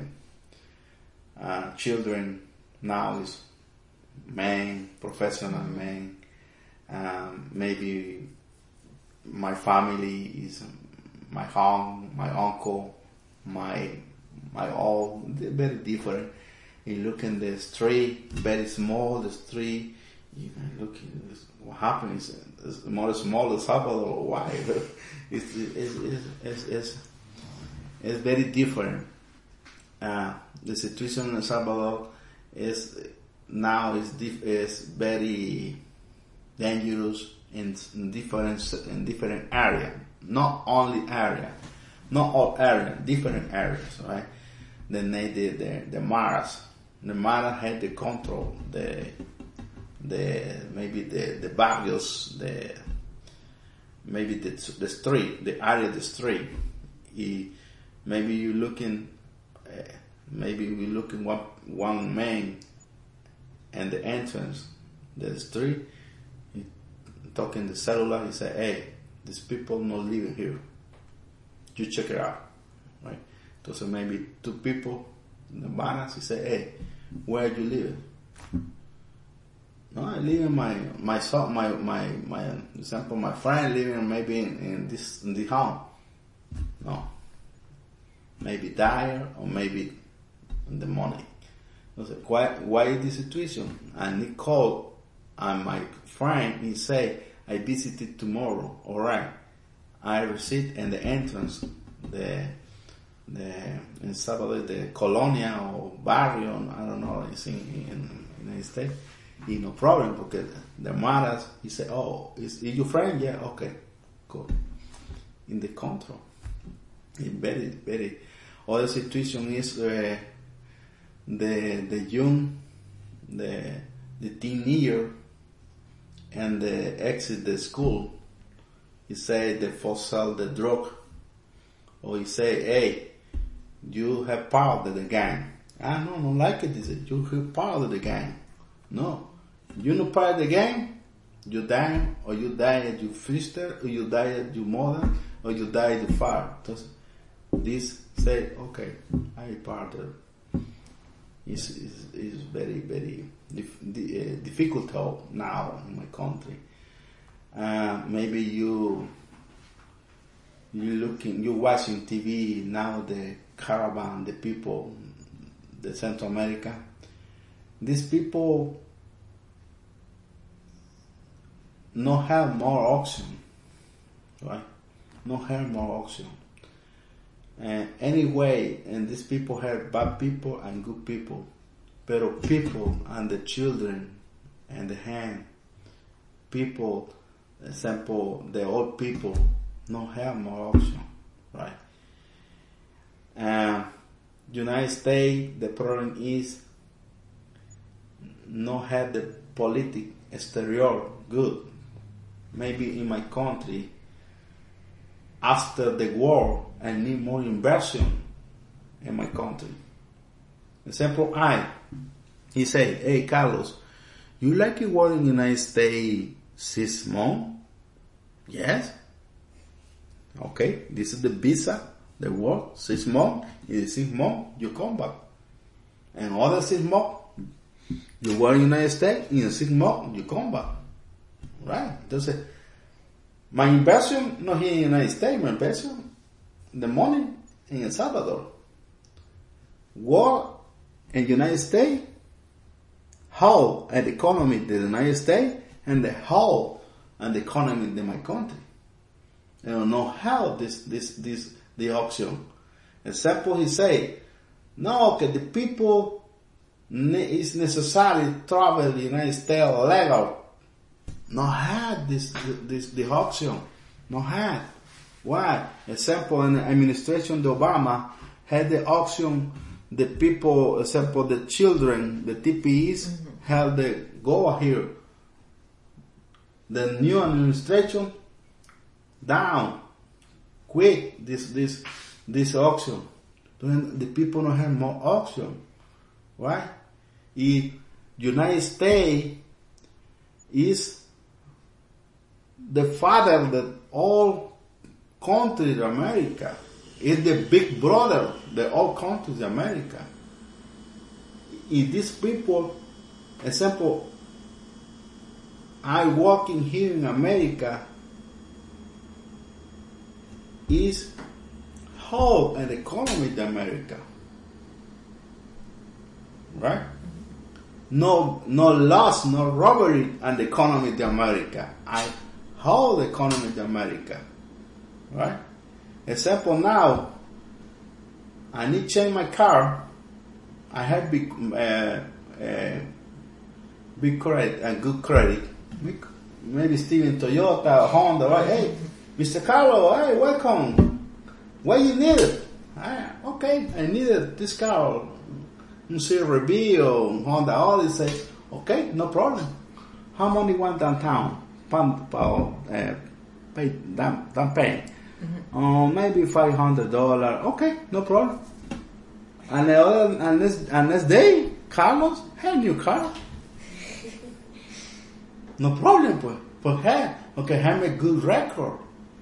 uh, children now is men, professional men. Um, maybe my family is my home, my uncle, my my all very different. You look in the street, very small. The street, you can look at this, what happens. It's more small as Salvador. Why? It's it's, it's it's it's it's very different. Uh, the situation in El Salvador is now is dif- is very dangerous in, in different in different area. Not only area, not all area, different areas, right? Then they did the the Maras. The Mara had the control, the the maybe the the barrios, the maybe the the street, the area of the street. He, maybe you looking, uh, maybe we looking one one man, and the entrance, the street. He talking the cellular. He say, "Hey, these people not living here. You check it out, right?" So maybe two people in the Maras. He say, "Hey, where you live?" No, I live in my my son, my my my example. My friend living maybe in, in this in the home. No, maybe dire or maybe in the money. I said, why why is this situation? And he called, and my friend he say, I visited tomorrow. All right, I receipt in the entrance the. The in Salvador, the colonia or barrio, I don't know, it's in, in, in the United States. He no problem because the Maras, he said, "Oh, is, is your friend?" Yeah, okay, cool. In the control, in very very. Other situation is uh, the the young, the the teenager, and the exit the school. He say they for sell the drug, or he say, "Hey, you have part of the gang." I don't, don't like it. He said, "You have part of the gang." No, you not part of the gang. You die, or you die at your sister, or you die at your mother, or you die at your father. So this say, okay, I part of. It's, it's, it's very very dif- di- uh, difficult now in my country. Uh, maybe you you looking, you watching T V now, the caravan, the people, the Central America. These people no have more option, right? No have more option. And anyway, and these people have bad people and good people. But people and the children and the hand, people, example, the old people, no have more option, right? Uh, United States, the problem is no have the politic exterior good. Maybe in my country, after the war, I need more inversion in my country. Example, I, he say, "Hey Carlos, you like it work in the United States six months?" Yes. Okay, this is the visa, the work, six months. In six months, you come back. And other six months, you work in the United States, in six months, you come back. Right? Entonces, my inversion not here in the United States, my inversion, the money in El Salvador. Work in the United States, how at the economy of the United States, and the how and the economy in my country. I don't know how this, this, this, the option. Example, he say, no, okay, the people, ne- it's necessary to travel to the United States legal. No had this, this, the option. No had. Why? Example, in the administration of Obama had the option, the people, example, the children, the T P Es, mm-hmm. have the go here. The new administration down quick this this this auction. Then the people don't have more auction, right? If United States is the father that all countries of America, is the big brother that all countries of America. If these people, example, I working here in America, is how an economy in America, right? No, no loss, no robbery, and the economy of America. I hold the economy of America, right? Example now, I need to change my car. I have big, uh, uh, big credit, uh, good credit. Maybe Steven Toyota, Honda, right? Hey, Mister Carlo, hey, welcome. What you need it? Ah, okay, I needed this car. C R V or Honda, all this say, okay, no problem. How money want downtown? Pan, uh, pay, down, down pay. Mm-hmm. Uh, maybe five hundred dollars. Okay, no problem. And the other, and this, and this day, Carlos, have new car. No problem, pues. But hey, okay, have a good record.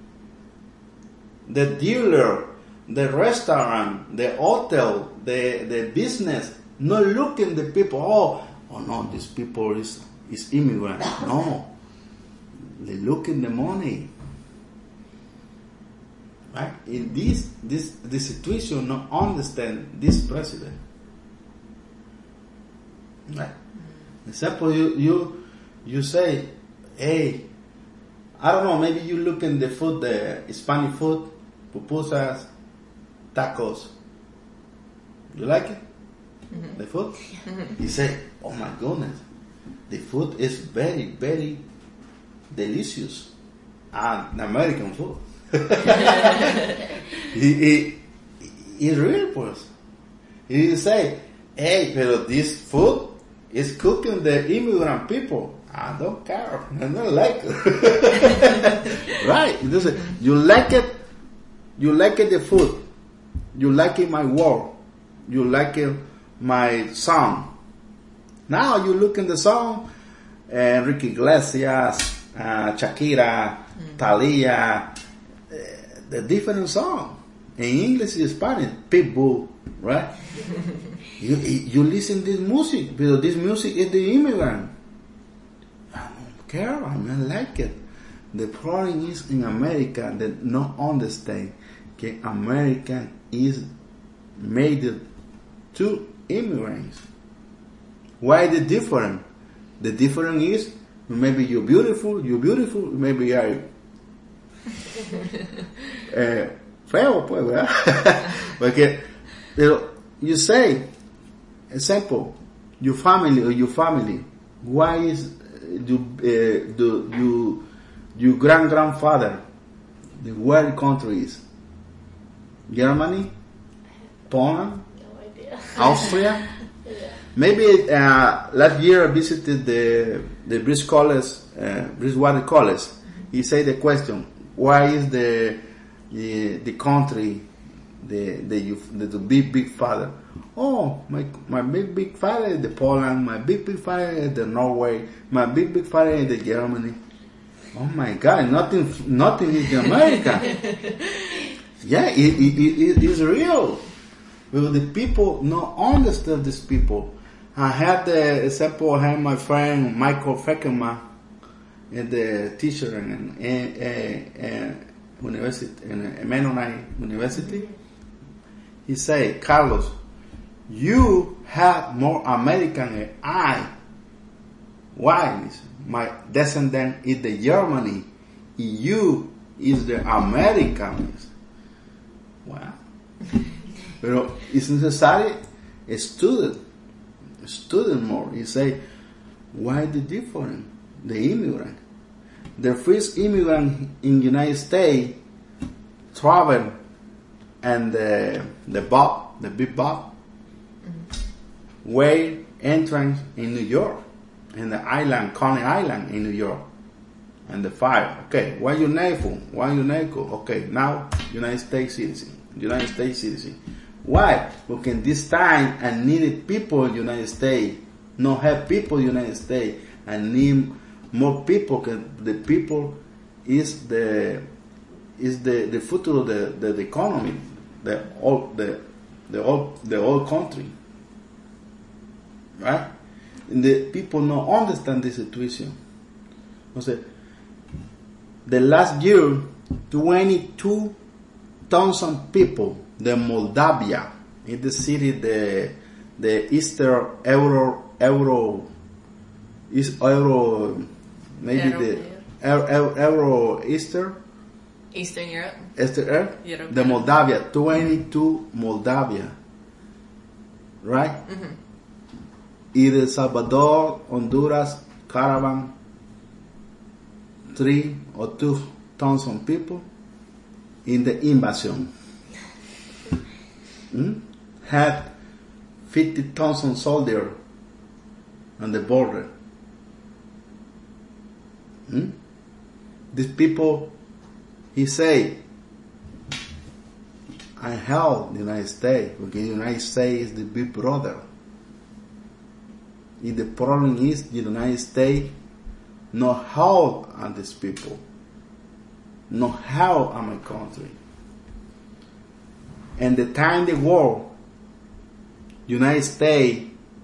The dealer, the restaurant, the hotel, the, the business, not looking the people, oh, oh no, these people is, is immigrant. No. They look in the money. Right? In this, this, this situation, not understand this president. Right? Example, you, you, you say, hey, I don't know, maybe you look in the food, the Hispanic food, pupusas, tacos. You like it? Mm-hmm. The food? Mm-hmm. You say, oh my goodness, the food is very, very delicious. And American food. it, it, it's real, pues. You say, hey, but this food is cooking the immigrant people. I don't care. I don't like it. Right. You like it. You like it, the food. You like it, my work. You like it, my song. Now you look in the song, uh, Enrique Iglesias, uh, Shakira, mm. Thalia, uh, the different song. In English and Spanish, Pitbull, right? you you listen to this music, because this music is the immigrant. I don't care, I don't like it. The problem is in America that not understand that American is made to immigrants. Why the different? The difference is maybe you're beautiful, you're beautiful, maybe you're uh, feo, pues, ¿verdad? Porque, pero you say, example, your family or your family, why is do, uh, do you your grand grandfather, the where country is? Germany, Poland, no idea. Austria. Yeah. Maybe uh, last year I visited the the British College, uh, Bridgewater College. He said the question: why is the the, the country the the, the the big big father? Oh, my my big big father is the Poland. My big big father is the Norway. My big big father is the Germany. Oh my God! Nothing nothing is America. Yeah, it, it, it, it is real. But the people not understand these people. I had the example. I had my friend Michael Feckerman, and the teacher in a university, in Mennonite University. He said, "Carlos, you have more American than I. Why? My descendant is the Germany. You is the Americans." Wow. But it's necessary a student, a student more. You say, why the difference? The immigrant. The first immigrant in the United States traveled and the, the Bob, the big Bob, mm-hmm. way entrance in New York. in the island, Coney Island in New York, and the fire. Okay, why you NAFO? Why you NACO? Okay, now United States citizen, United States citizen. Why? Because in this time I needed people in United States, not have people in United States. I need more people. Cause the people is the is the the future of the, the, the economy, the all the the whole the whole country, right? And the people don't understand the situation. I say, the last year, twenty-two thousand people, the Moldavia, in the city, the the Eastern Euro Euro is Euro maybe Euro, the yeah. Euro, Euro, Euro Eastern Eastern Europe. Eastern Europe, Europe. the Moldavia, twenty-two Moldavia, right? Mm-hmm. El Salvador, Honduras, caravan, three or two thousand people in the invasion. Hmm? Had fifty thousand soldiers on the border. Hmm? These people, he say, I help the United States because the United States is the big brother. If the problem is the United States not help on these people, not help on my country. And the time the war, United States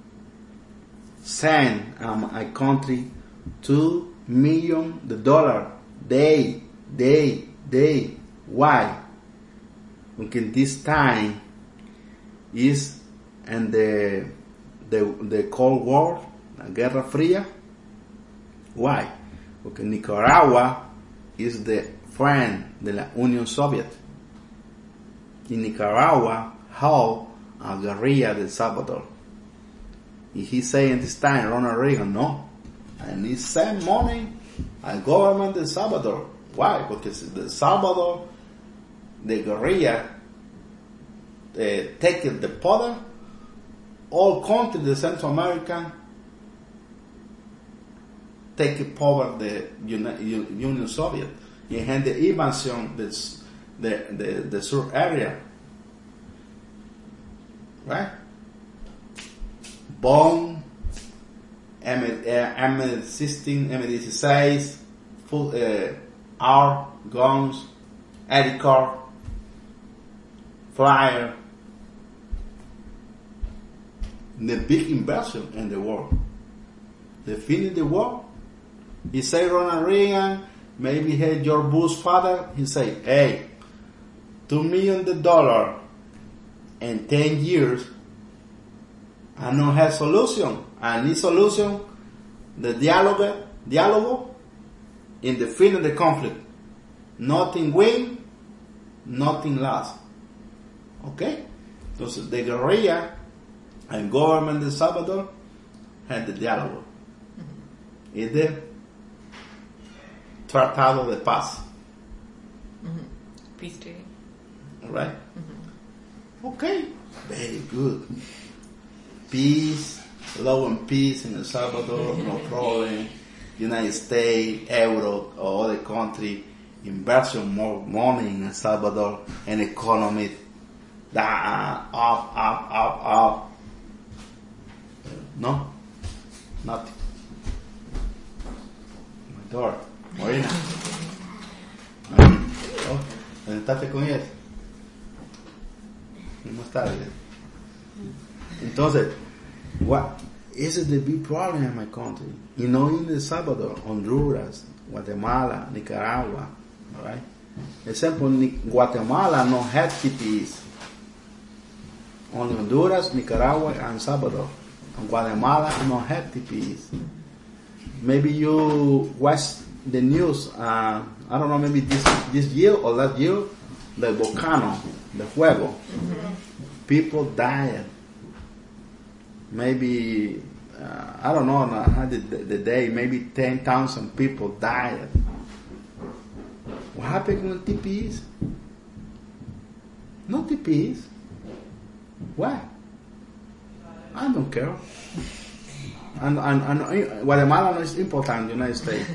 send um, my country two million the dollar day, day, day. Why? Because this time is and the the the Cold War, la Guerra Fría. Why? Because Nicaragua is the friend de la Union Soviet. In Nicaragua help a guerrilla del Salvador. And he say in this time, Ronald Reagan, no, I need send money and government del Salvador. Why? Because the Salvador, the guerrilla, uh, take the power. All countries, the Central American, take power the Union Soviet. You had the invasion, the the the, the sur area, right? Bomb, M sixteen, M sixteen, full uh, R guns, Eddie car, flyer. The big invasion in the war. They finish the war. He say Ronald Reagan, maybe he had George Bush's father. He say, hey, two million dollars in ten years. I don't have solution. I need solution. The dialogue, dialogue in the field of the conflict. Nothing win, nothing lost. Okay? Entonces, the guerrilla and government de Salvador had the diálogo. Mm-hmm. Y the Tratado de Paz. Mm-hmm. Peace treaty. Alright? Mm-hmm. Okay. Very good. Peace, love and peace in El Salvador, no problem. United States, Euro, or other country, inversion more money in El Salvador, and economy down, up, up, up, up. No, nothing. My daughter, Morena. Oh, ¿Estás con ella? ¿Cómo está? Entonces, what is the big problem in my country? You know, in El Salvador, Honduras, Guatemala, Nicaragua, all right? Example, Guatemala no have T P Es. Only Honduras, Nicaragua, and Salvador. And Guatemala no have T P Es. Maybe you watch the news, uh, I don't know, maybe this this year or last year, the volcano, the fuego. Mm-hmm. People died. Maybe, uh, I don't know, the, the day, maybe ten thousand people died. What happened with T P Es? No T P Es. Why? I don't care. and, and, and Guatemala is important, United States.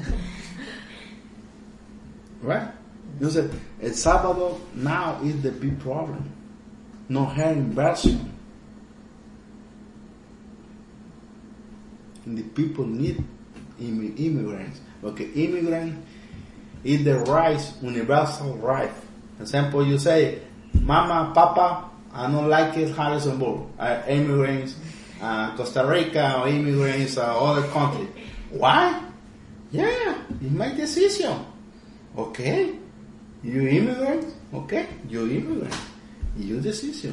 Right? You say, El Salvador now is the big problem. No hair inversion. And the people need imm- immigrants. Okay, immigrant is the rights, universal right. For example, you say, Mama, Papa, I don't like it, Harrisonburg. Uh, immigrants, uh, Costa Rica, or immigrants, uh, other countries. Why? Yeah, it's my decision. Okay, you immigrant? Okay, you immigrant. Your decision.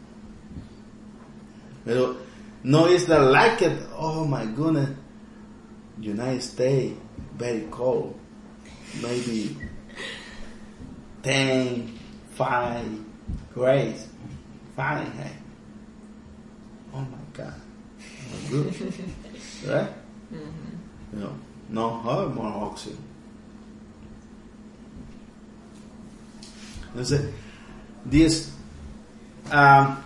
Pero no is that like it, oh my goodness, United States, very cold. Maybe ten, five grades Fahrenheit. Oh my God. Oh, good. Right? Mm-hmm. You know, no have more oxygen. You see, this um,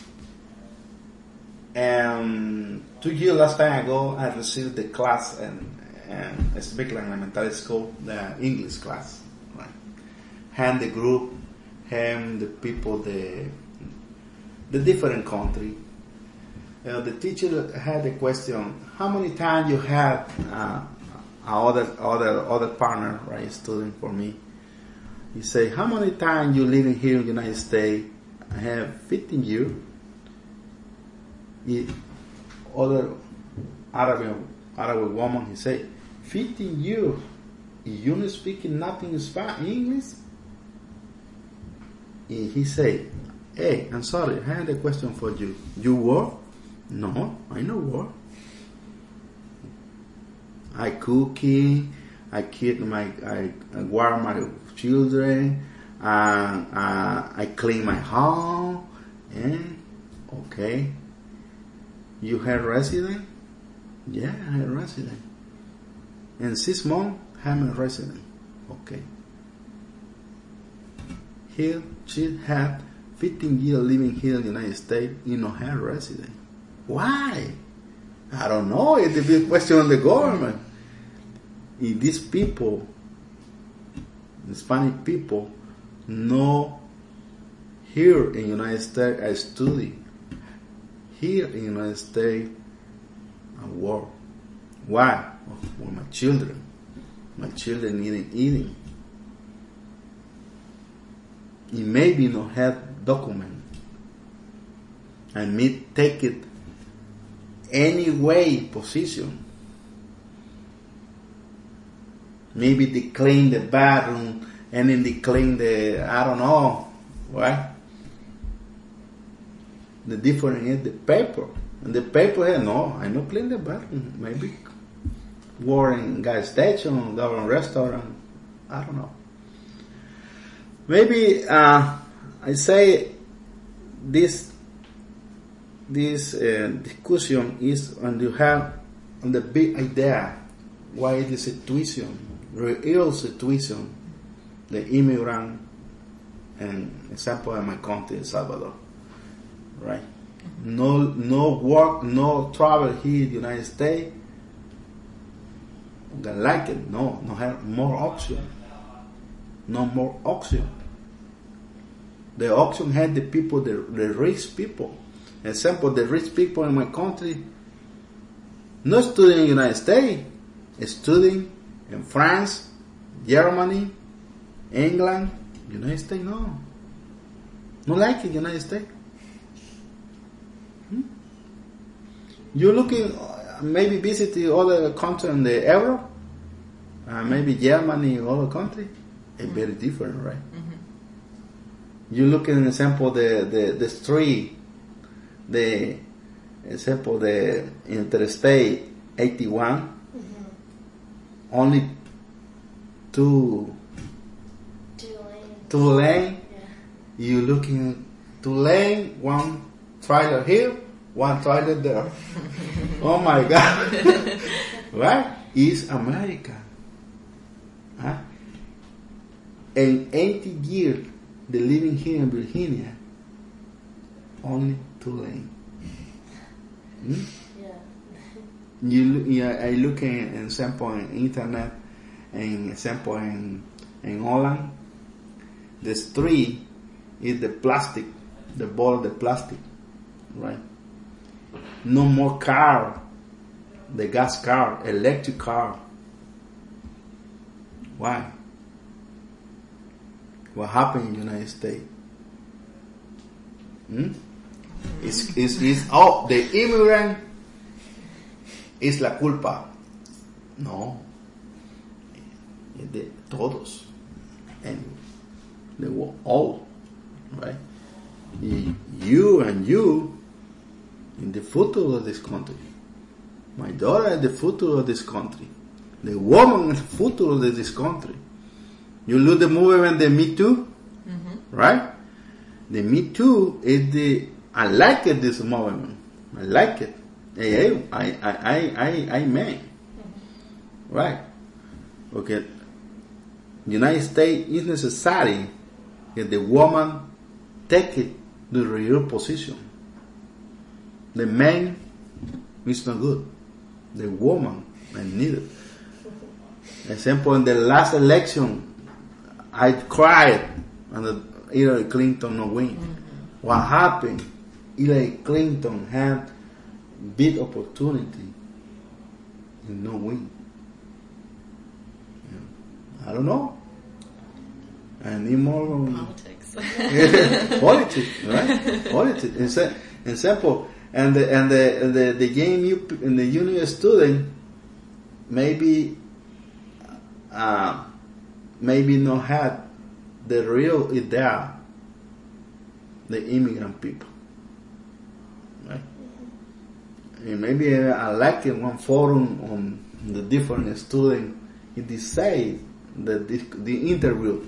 um, two years last time ago, I received the class and and Speakland Elementary School, the English class, right? And the group, and the people, the the different country. Uh, the teacher had a question: how many times you have uh, other other other partner, right? Student for me. He say, how many times you living here in the United States? I have fifteen years. He, other Arabic Arabic woman, he say, fifteen years. You not speaking nothing in Spanish, English? He, he say, hey, I'm sorry, I had a question for you. You work? No, I no work. I cooking. I keep my, I, I warm my children, uh, uh, I clean my home, and okay. You have resident? Yeah, I have resident. In six months, I'm a resident. Okay. Here, she had fifteen years living here in the United States, you know, have resident. Why? I don't know, it's a big question on the government. If these people, Hispanic people, know here in the United States I study, here in the United States I work. Why? For my children. My children need eating. It maybe not have document. I may take it any way position. Maybe they clean the bathroom and then they clean the, I don't know, right? The difference is the paper. And the paper here, no, I don't clean the bathroom. Maybe work in gas station, go in restaurant, I don't know. Maybe uh, I say this this uh, discussion is when you have on the big idea why the situation, real situation, the immigrant, and example in my country, El Salvador, right? No, no work, no travel here in the United States. They like it, no, no have more option, no more option. The option had the people, the, the rich people. Example, the rich people in my country, not studying in the United States, studying in France, Germany, England, United States, no. No like it, United States. Hmm? You're looking, uh, maybe visit the other country in the Europe, uh, maybe Germany, other country, it's very different, right? Mm-hmm. You look at an example, the, the, the street, the example, the Interstate eighty-one, mm-hmm. only two, two lane. Two lane. Yeah. You looking two lane, one trailer here, one trailer there. Oh my God! Right? It's America. Huh? In eighty years, the living here in Virginia, only two lane. Hmm? Yeah. you, you I look in, in example in internet, in example in in Holland, the street is the plastic, the ball of the plastic, right? No more car, the gas car, electric car. Why? What happened in the United States? Hmm? It's, it's, it's, oh, the immigrant es la culpa. No. Es de todos. And they were all, right? You and you in the future of this country. My daughter is the future of this country. The woman is the future of this country. You look the movement, the Me Too, mm-hmm. right? The Me Too is the, I like it, this movement. I like it. I, I, I, I, I may. Mm-hmm. Right? Okay. United States is necessary that the woman take it to the real position. The man is not good. The woman I need it. Example, in the last election, I cried and Hillary Clinton no win. Mm-hmm. What happened? Hillary Clinton had big opportunity and no win. Yeah. I don't know. I need more politics. Politics, right? Politics. Example, and the and the and the, the game you in the junior student maybe uh, maybe not had the real idea, the immigrant people, right? And maybe I like in one forum on the different student, it say that the, the interview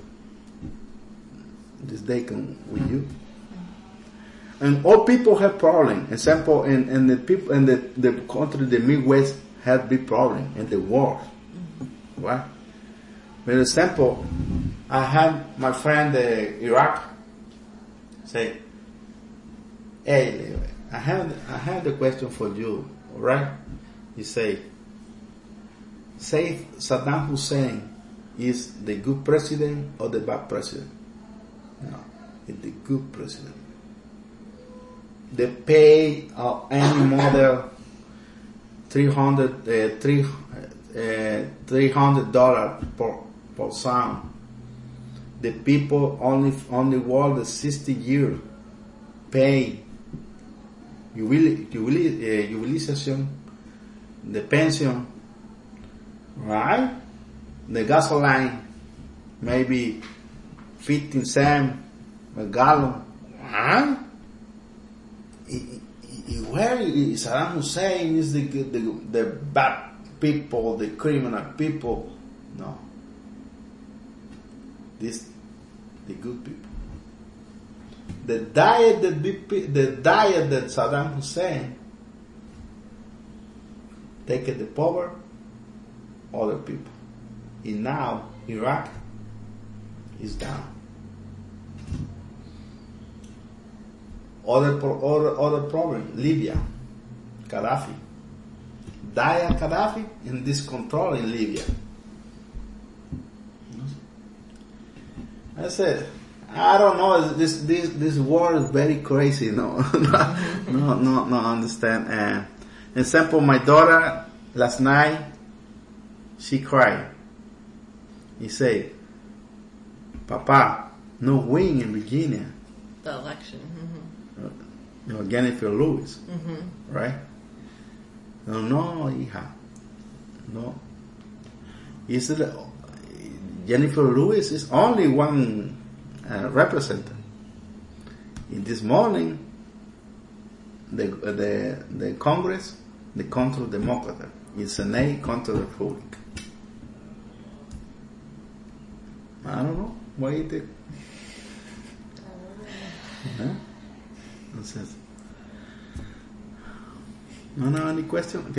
is taken with you. And all people have problem. Example, in, in the people in the, the country, the Midwest had big problem in the war, right? For example, I had my friend uh, Iraq say, "Hey, I have I have a question for you, all right?" He say, "Say Saddam Hussein is the good president or the bad president?" No, it's the good president. They pay uh, any mother three hundred uh, three uh, three hundred dollars per per son. The people only on the world the sixty years pay utilization, the pension, right? The gasoline maybe fifteen cents a gallon, right? Where is Saddam Hussein is the, the the bad people, the criminal people? No, this the good people. The diet that the diet that Saddam Hussein take the power, other people. And now Iraq is down. Other, other, other problem, Libya, Gaddafi. Diet Gaddafi and this control in Libya. I said, I don't know, this this this war is very crazy, no, no, no, no, understand. And example, my daughter last night, she cried. He said, "Papa, no win in Virginia." The election. Mm-hmm. You know, Jennifer Lewis, mm-hmm. right? No, no, hija, no. Is it Jennifer Lewis is only one uh, representative. In this morning, the the the Congress, the control Democrat, is Senate control Republic. I don't know why you think. Huh? Entonces, no, no, any question?